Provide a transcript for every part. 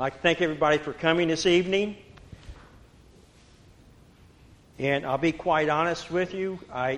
like to thank everybody for coming this evening. And I'll be quite honest with you.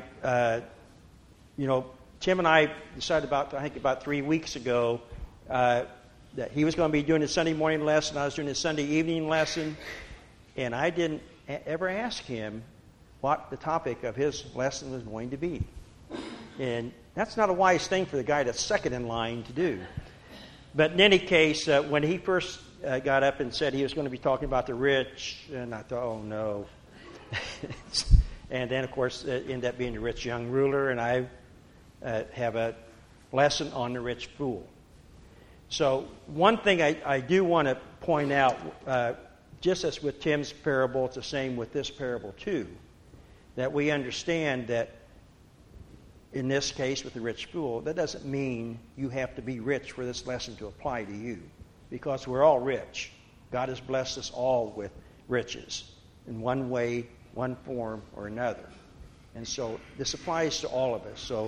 Tim and I decided about 3 weeks ago that he was going to be doing the Sunday morning lesson. I was doing the Sunday evening lesson. And I didn't ever ask him what the topic of his lesson was going to be. And that's not a wise thing for the guy that's second in line to do. But in any case, when he first got up and said he was going to be talking about the rich, and I thought, oh no. And then, of course, it ended up being the rich young ruler, and I have a lesson on the rich fool. So one thing I do want to point out, just as with Tim's parable, it's the same with this parable too, that we understand that in this case with the rich fool, that doesn't mean you have to be rich for this lesson to apply to you, because we're all rich. God has blessed us all with riches in one way, one form, or another. And so this applies to all of us. So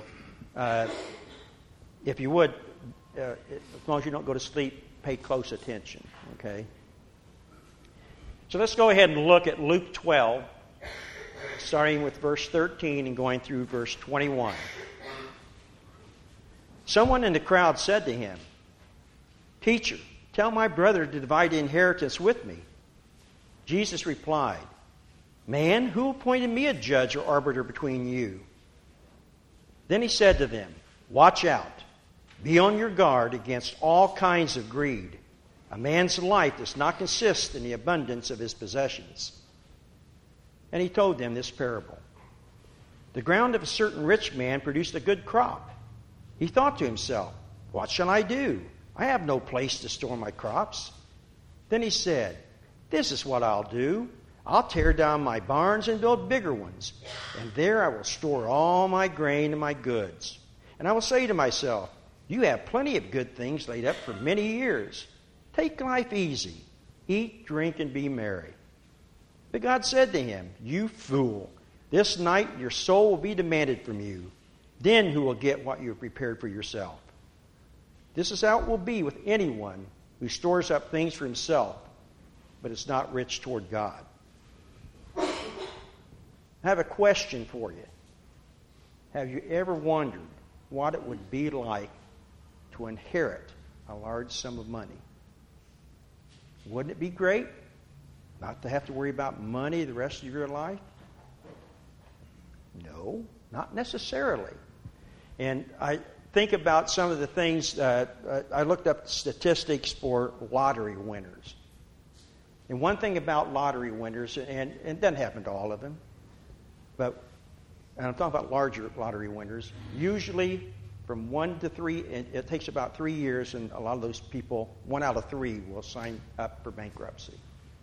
if you would, as long as you don't go to sleep, pay close attention, okay? So let's go ahead and look at Luke 12, starting with verse 13 and going through verse 21. Someone in the crowd said to him, "Teacher, tell my brother to divide the inheritance with me." Jesus replied, "Man, who appointed me a judge or arbiter between you?" Then he said to them, "Watch out. Be on your guard against all kinds of greed. A man's life does not consist in the abundance of his possessions." And he told them this parable. The ground of a certain rich man produced a good crop. He thought to himself, "What shall I do? I have no place to store my crops." Then he said, "This is what I'll do. I'll tear down my barns and build bigger ones, and there I will store all my grain and my goods. And I will say to myself, you have plenty of good things laid up for many years. Take life easy. Eat, drink, and be merry." But God said to him, "You fool, this night your soul will be demanded from you. Then who will get what you have prepared for yourself? This is how it will be with anyone who stores up things for himself, but is not rich toward God." I have a question for you. Have you ever wondered what it would be like to inherit a large sum of money? Wouldn't it be great not to have to worry about money the rest of your life? No, not necessarily. And I think about some of the things, I looked up statistics for lottery winners. And one thing about lottery winners, and it doesn't happen to all of them, but and I'm talking about larger lottery winners, usually from 1 to 3, it takes about 3 years, and a lot of those people, 1 out of 3, will sign up for bankruptcy.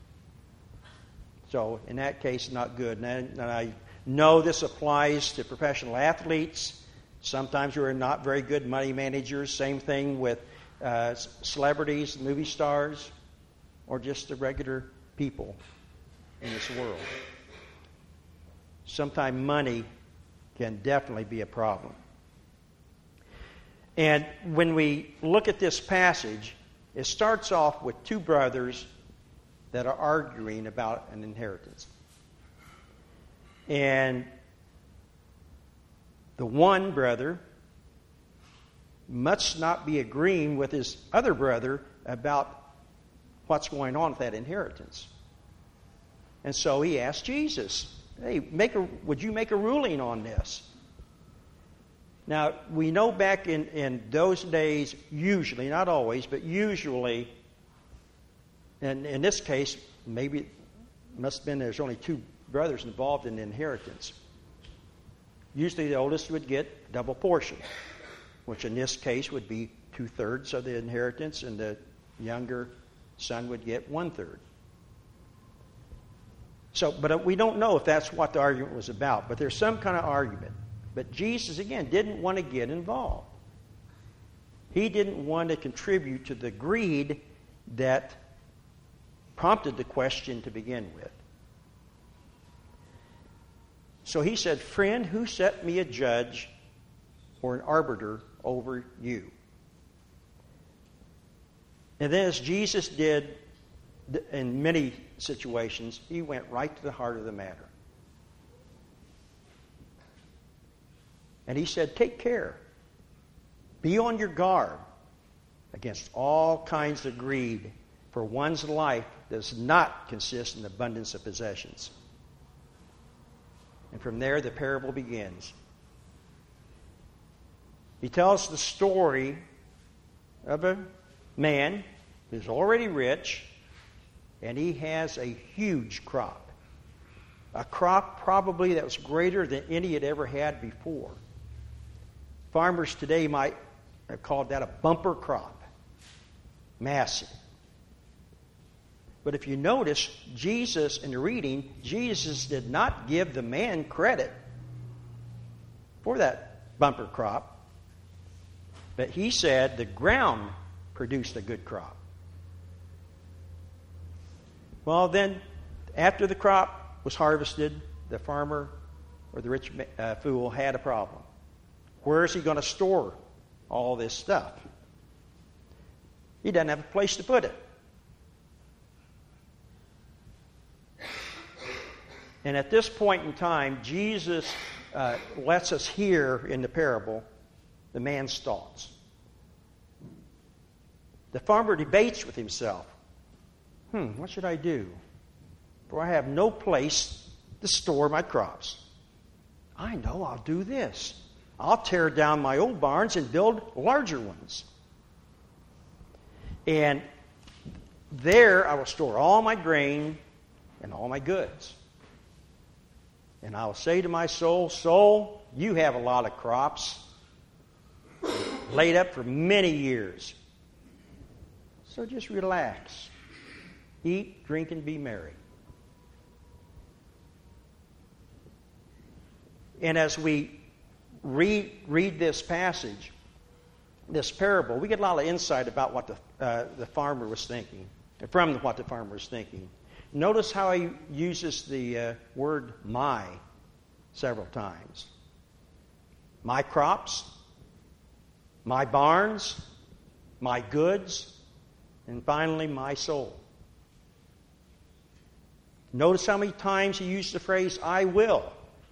So in that case, not good. And I know this applies to professional athletes, sometimes who are not very good money managers. Same thing with celebrities, movie stars, or just the regular people in this world. Sometimes money can definitely be a problem. And when we look at this passage, it starts off with two brothers that are arguing about an inheritance. And the one brother must not be agreeing with his other brother about what's going on with that inheritance. And so he asked Jesus, "Hey, would you make a ruling on this?" Now, we know back in those days, usually, not always, but usually, and in this case, maybe it must have been there's only two brothers involved in the inheritance. Usually the oldest would get double portion, which in this case would be 2/3 of the inheritance, and the younger son would get 1/3. So, but we don't know if that's what the argument was about, but there's some kind of argument. But Jesus, again, didn't want to get involved. He didn't want to contribute to the greed that prompted the question to begin with. So he said, "Friend, who set me a judge or an arbiter over you?" And then as Jesus did in many situations, he went right to the heart of the matter. And he said, take care. Be on your guard against all kinds of greed, for one's life does not consist in abundance of possessions. And from there, the parable begins. He tells the story of a man who's already rich, and he has a huge crop. A crop probably that was greater than any had ever had before. Farmers today might have called that a bumper crop. Massive. But if you notice, Jesus, in the reading, Jesus did not give the man credit for that bumper crop. But he said the ground produced a good crop. Well, then, after the crop was harvested, the farmer or the rich fool had a problem. Where is he going to store all this stuff? He doesn't have a place to put it. And at this point in time, Jesus lets us hear in the parable the man's thoughts. The farmer debates with himself. What should I do? For I have no place to store my crops. I know I'll do this. I'll tear down my old barns and build larger ones. And there I will store all my grain and all my goods. And I will say to my soul, soul, you have a lot of crops laid up for many years. So just relax. Eat, drink, and be merry. And as we read this passage, this parable, we get a lot of insight about what the farmer was thinking, from what the farmer was thinking. Notice how he uses the word my several times. My crops, my barns, my goods, and finally my soul. Notice how many times he used the phrase, I will.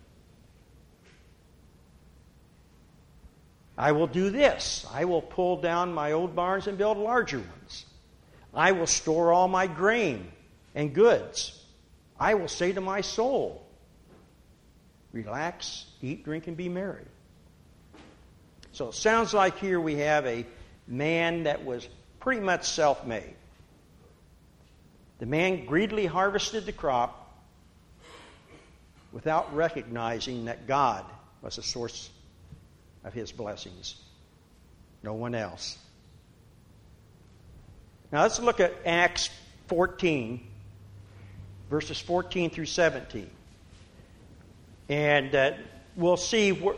I will do this. I will pull down my old barns and build larger ones. I will store all my grain and goods. I will say to my soul, relax, eat, drink, and be merry. So it sounds like here we have a man that was pretty much self-made. The man greedily harvested the crop without recognizing that God was the source of his blessings. No one else. Now let's look at Acts 14, verses 14 through 17. And we'll see where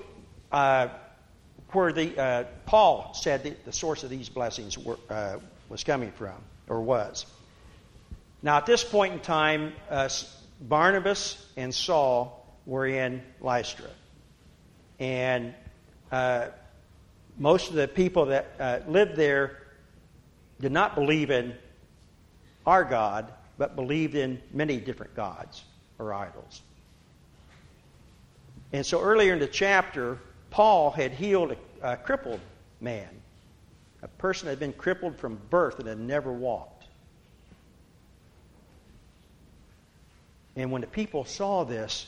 Paul said the source of these blessings was coming from, or was. Now at this point in time, Barnabas and Saul were in Lystra. And most of the people that lived there did not believe in our God, but believed in many different gods or idols. And so earlier in the chapter, Paul had healed a crippled man, a person that had been crippled from birth and had never walked. And when the people saw this,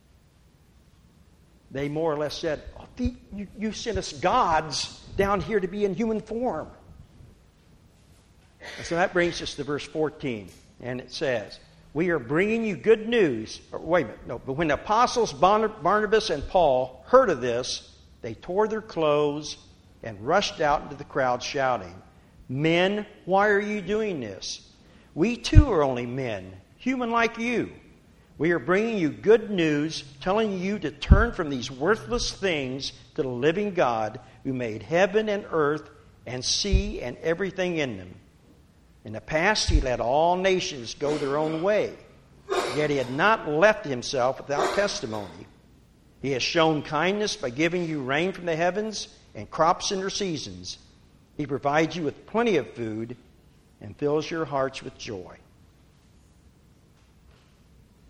they more or less said, you sent us gods down here to be in human form. And so that brings us to verse 14. And it says, we are bringing you good news. But when the apostles Barnabas and Paul heard of this, they tore their clothes and rushed out into the crowd shouting, men, why are you doing this? We too are only men, human like you. We are bringing you good news, telling you to turn from these worthless things to the living God who made heaven and earth and sea and everything in them. In the past, he let all nations go their own way, yet he had not left himself without testimony. He has shown kindness by giving you rain from the heavens and crops in their seasons. He provides you with plenty of food and fills your hearts with joy.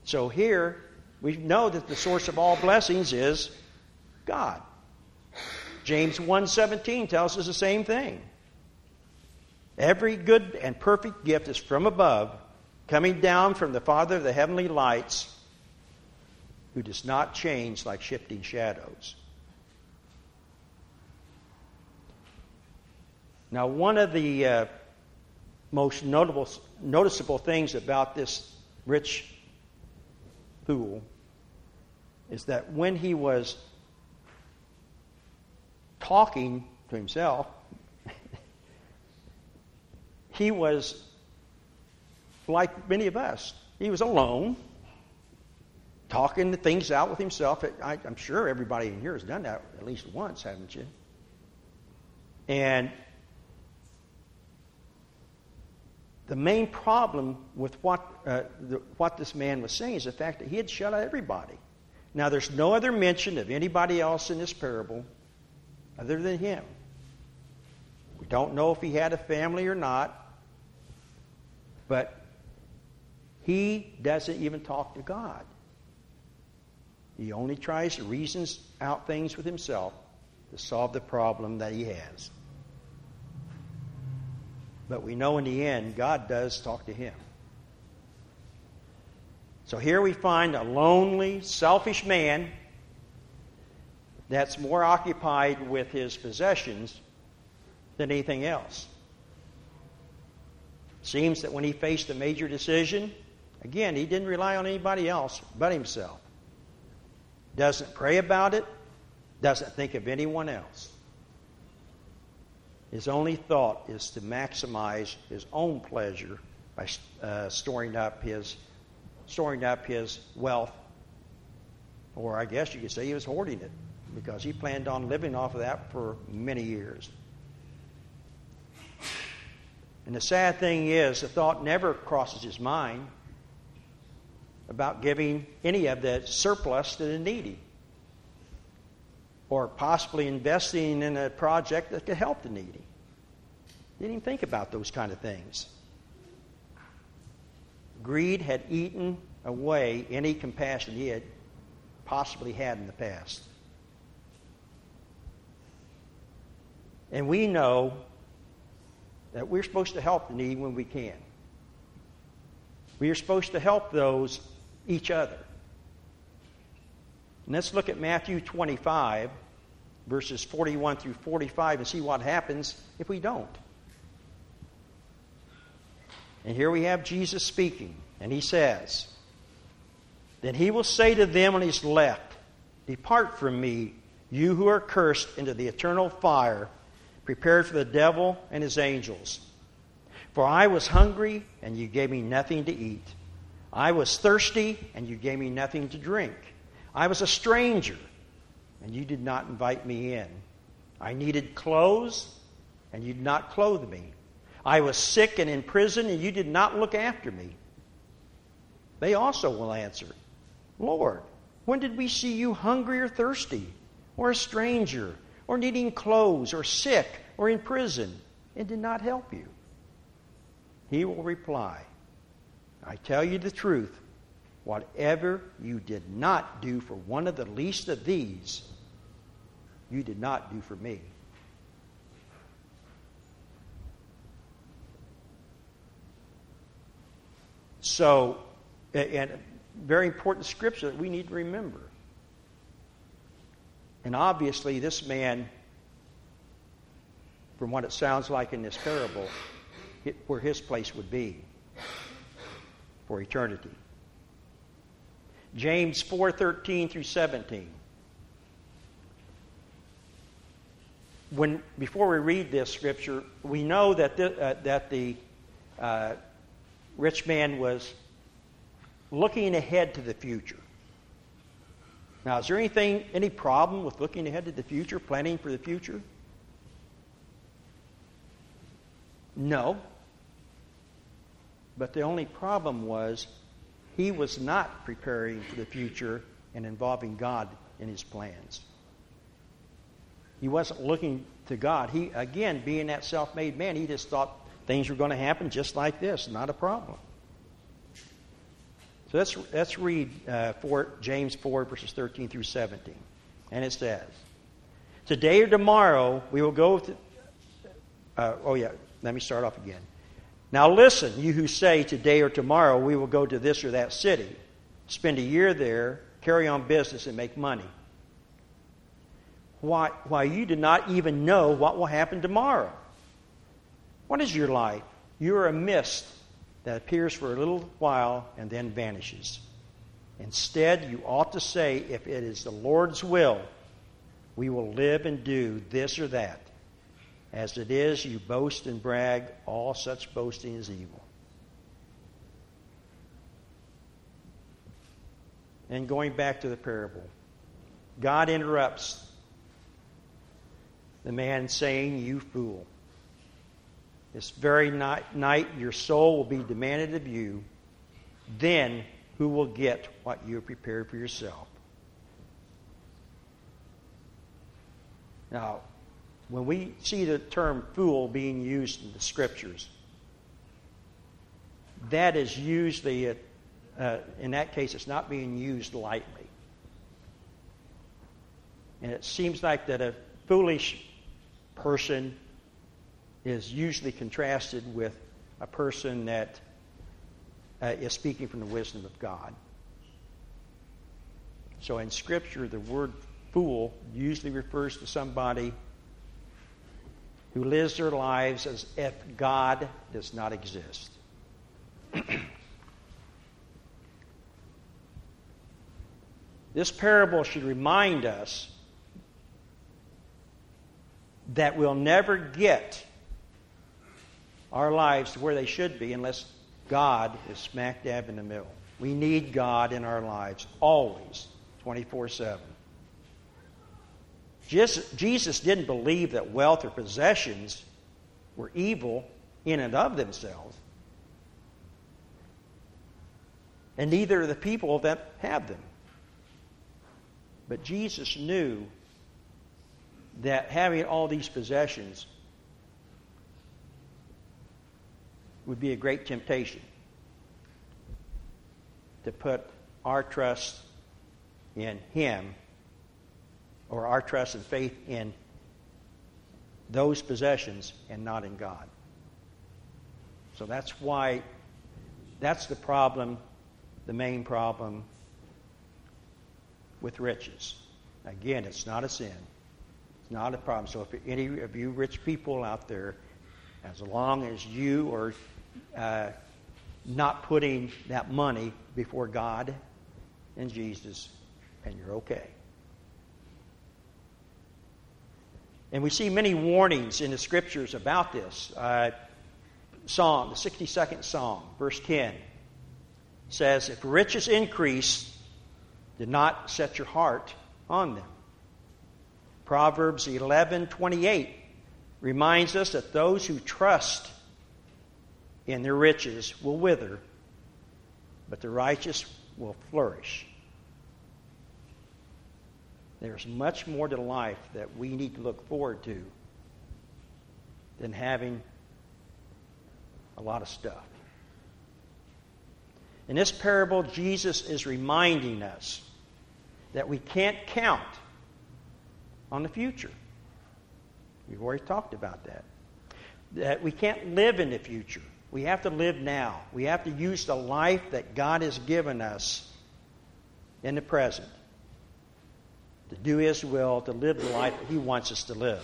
So here, we know that the source of all blessings is God. James 1:17 tells us the same thing. Every good and perfect gift is from above, coming down from the Father of the heavenly lights, who does not change like shifting shadows. Now, one of the most noticeable things about this rich fool is that when he was talking to himself, he was like many of us. He was alone, talking things out with himself. I'm sure everybody in here has done that at least once, haven't you? And the main problem with what this man was saying is the fact that he had shut out everybody. Now, there's no other mention of anybody else in this parable other than him. We don't know if he had a family or not, but he doesn't even talk to God. He only tries to reason out things with himself to solve the problem that he has. But we know in the end, God does talk to him. So here we find a lonely, selfish man that's more occupied with his possessions than anything else. Seems that when he faced a major decision, again, he didn't rely on anybody else but himself. Doesn't pray about it, doesn't think of anyone else. His only thought is to maximize his own pleasure by storing up his wealth. Or I guess you could say he was hoarding it, because he planned on living off of that for many years. And the sad thing is, the thought never crosses his mind about giving any of the surplus to the needy, or possibly investing in a project that could help the needy. Didn't even think about those kind of things. Greed had eaten away any compassion he had possibly had in the past. And we know that we're supposed to help the needy when we can. We are supposed to help each other. And let's look at Matthew 25, verses 41 through 45, and see what happens if we don't. And here we have Jesus speaking, and he says, "Then he will say to them on his left, 'Depart from me, you who are cursed, into the eternal fire, prepared for the devil and his angels. For I was hungry, and you gave me nothing to eat. I was thirsty, and you gave me nothing to drink. I was a stranger, and you did not invite me in. I needed clothes, and you did not clothe me. I was sick and in prison, and you did not look after me.' They also will answer, 'Lord, when did we see you hungry or thirsty, or a stranger, or needing clothes, or sick, or in prison, and did not help you?' He will reply, 'I tell you the truth, whatever you did not do for one of the least of these, you did not do for me.'" So, and very important scripture that we need to remember. And obviously this man, from what it sounds like in this parable, where his place would be for eternity. James 4:13 through 17. Before we read this scripture, we know that the rich man was looking ahead to the future. Now, is there any problem with looking ahead to the future, planning for the future? No. But the only problem was he was not preparing for the future and involving God in his plans. He wasn't looking to God. He, again, being that self-made man, he just thought things were going to happen just like this, not a problem. So let's read James 4, verses 13 through 17. And it says, today or tomorrow we will go to... let me start off again. Now listen, you who say today or tomorrow we will go to this or that city, spend a year there, carry on business, and make money. Why you do not even know what will happen tomorrow. What is your life? You are a mist that appears for a little while and then vanishes. Instead, you ought to say, if it is the Lord's will, we will live and do this or that. As it is, you boast and brag. All such boasting is evil. And going back to the parable, God interrupts the man saying, you fool. This very night your soul will be demanded of you. Then who will get what you have prepared for yourself? Now, when we see the term fool being used in the Scriptures, that is usually, in that case, it's not being used lightly. And it seems like that a foolish person is usually contrasted with a person that is speaking from the wisdom of God. So in Scripture, the word fool usually refers to somebody who lives their lives as if God does not exist. This parable should remind us that we'll never get our lives to where they should be unless God is smack dab in the middle. We need God in our lives always, 24/7. Jesus didn't believe that wealth or possessions were evil in and of themselves. And neither are the people that have them. But Jesus knew that having all these possessions would be a great temptation to put our trust in Him, or our trust and faith in those possessions and not in God. So that's the problem, the main problem with riches. Again, it's not a sin. It's not a problem. So if any of you rich people out there, as long as you are not putting that money before God and Jesus, and you're okay. And we see many warnings in the Scriptures about this. Psalm, the 62nd Psalm, verse 10, says, if riches increase, do not set your heart on them. Proverbs 11:28 reminds us that those who trust in their riches will wither, but the righteous will flourish. There's much more to life that we need to look forward to than having a lot of stuff. In this parable, Jesus is reminding us that we can't count on the future. We've already talked about that. That we can't live in the future. We have to live now. We have to use the life that God has given us in the present to do His will, to live the life that He wants us to live.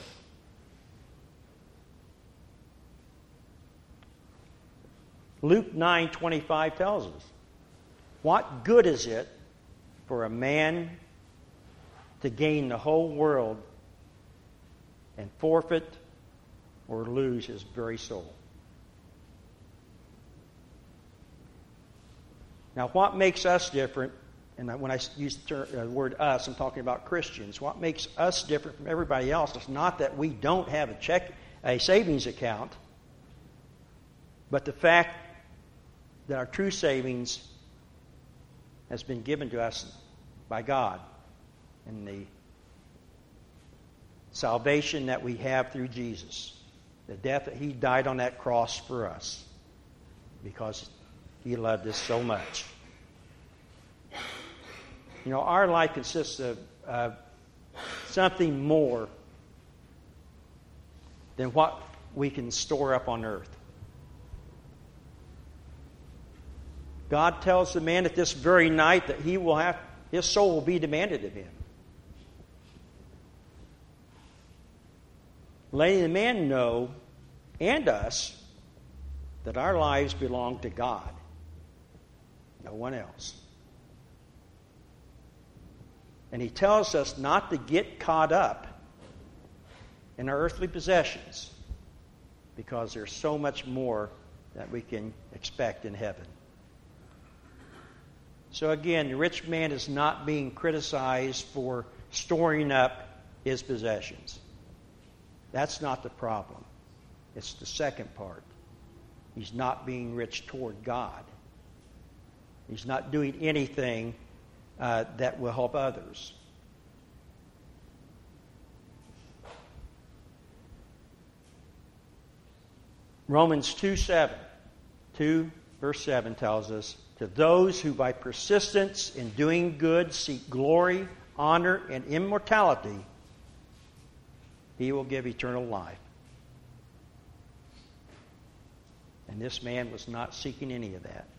Luke 9:25 tells us, what good is it for a man to gain the whole world and forfeit or lose his very soul? Now, what makes us different, and when I use the word us, I'm talking about Christians, what makes us different from everybody else is not that we don't have a savings account, but the fact that our true savings has been given to us by God, and the salvation that we have through Jesus, the death that He died on that cross for us because He loved us so much. Our life consists of something more than what we can store up on earth. God tells the man at this very night that his soul will be demanded of him. Letting the man know, and us, that our lives belong to God, no one else. And he tells us not to get caught up in our earthly possessions, because there's so much more that we can expect in heaven. So again, the rich man is not being criticized for storing up his possessions. That's not the problem. It's the second part. He's not being rich toward God. He's not doing anything that will help others. Romans 2 verse 7 tells us, to those who by persistence in doing good seek glory, honor, and immortality, he will give eternal life. And this man was not seeking any of that.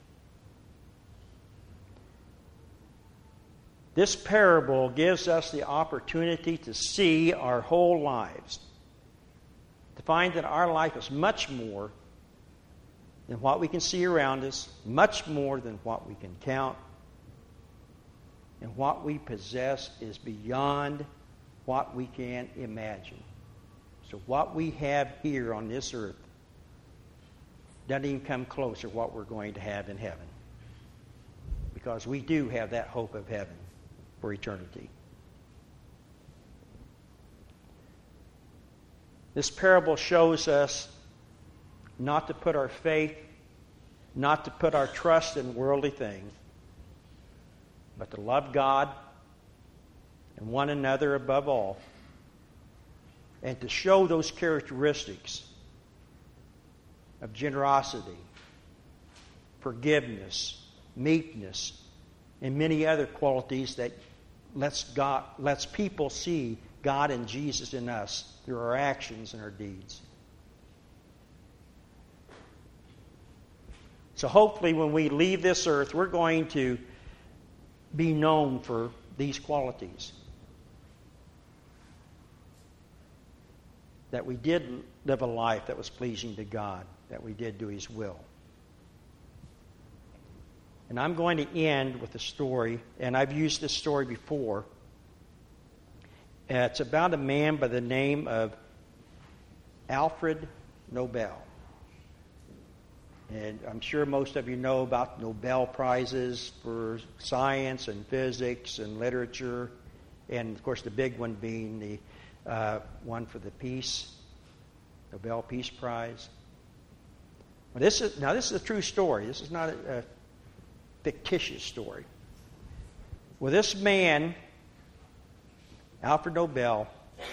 This parable gives us the opportunity to see our whole lives, to find that our life is much more than what we can see around us, much more than what we can count, and what we possess is beyond what we can imagine. So what we have here on this earth doesn't even come close to what we're going to have in heaven, because we do have that hope of heaven for eternity. This parable shows us not to put our faith, not to put our trust in worldly things, but to love God and one another above all, and to show those characteristics of generosity, forgiveness, meekness, and many other qualities that lets people see God and Jesus in us through our actions and our deeds. So hopefully when we leave this earth, we're going to be known for these qualities. That we did live a life that was pleasing to God, that we did do His will. And I'm going to end with a story, and I've used this story before. It's about a man by the name of Alfred Nobel. And I'm sure most of you know about Nobel Prizes for science and physics and literature, and of course the big one being the one for the peace, Nobel Peace Prize. Well, this is a true story. This is not a fictitious story. Well, this man, Alfred Nobel,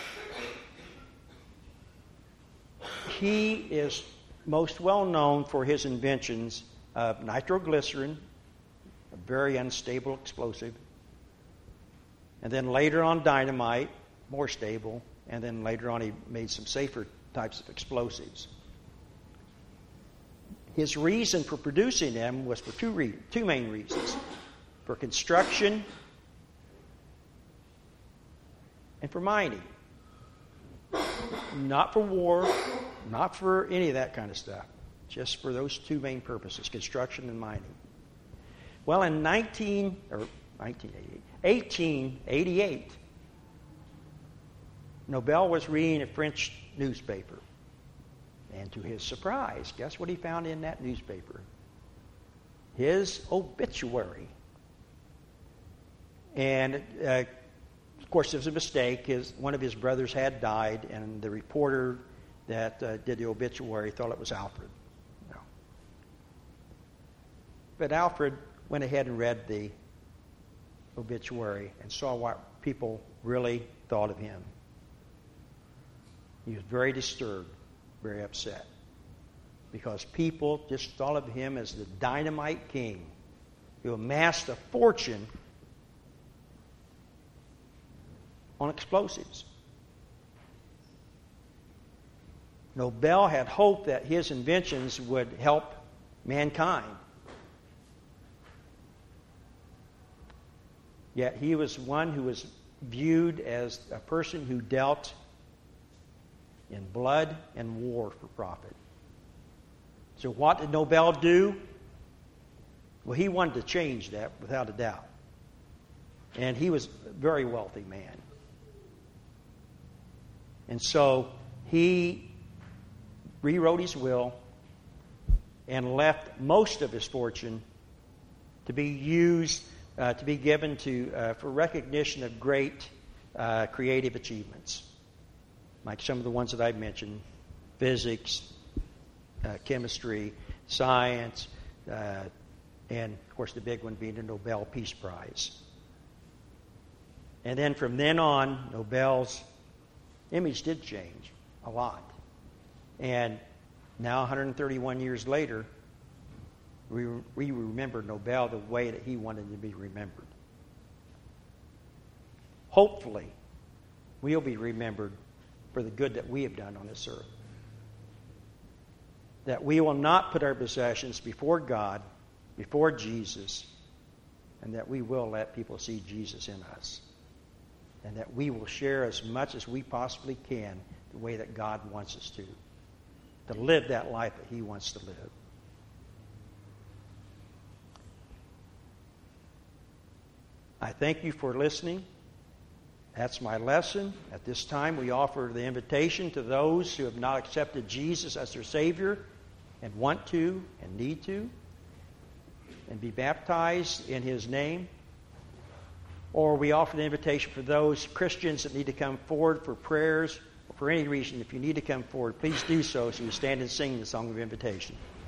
he is most well known for his inventions of nitroglycerin, a very unstable explosive, and then later on dynamite, more stable, and then later on he made some safer types of explosives. His reason for producing them was for two main reasons: for construction and for mining. Not for war, not for any of that kind of stuff. Just for those two main purposes, construction and mining. Well, in 1888, Nobel was reading a French newspaper. And to his surprise, guess what he found in that newspaper? His obituary. And of course, there was a mistake. One of his brothers had died, and the reporter that did the obituary thought it was Alfred. No. But Alfred went ahead and read the obituary and saw what people really thought of him. He was very disturbed, very upset, because people just thought of him as the dynamite king who amassed a fortune on explosives. Nobel had hoped that his inventions would help mankind. Yet he was one who was viewed as a person who dealt in blood and war for profit. So what did Nobel do? Well, he wanted to change that without a doubt. And he was a very wealthy man. And so he rewrote his will and left most of his fortune to be used, to be given to for recognition of great creative achievements, like some of the ones that I've mentioned: physics, chemistry, science, and of course the big one being the Nobel Peace Prize. And then from then on, Nobel's image did change a lot. And now, 131 years later, we remember Nobel the way that he wanted to be remembered. Hopefully, we'll be remembered for the good that we have done on this earth. That we will not put our possessions before God, before Jesus, and that we will let people see Jesus in us. And that we will share as much as we possibly can the way that God wants us to live that life that He wants to live. I thank you for listening. That's my lesson. At this time, we offer the invitation to those who have not accepted Jesus as their Savior and want to and need to, and be baptized in His name. Or we offer the invitation for those Christians that need to come forward for prayers. For any reason, if you need to come forward, please do so as we stand and sing the song of invitation.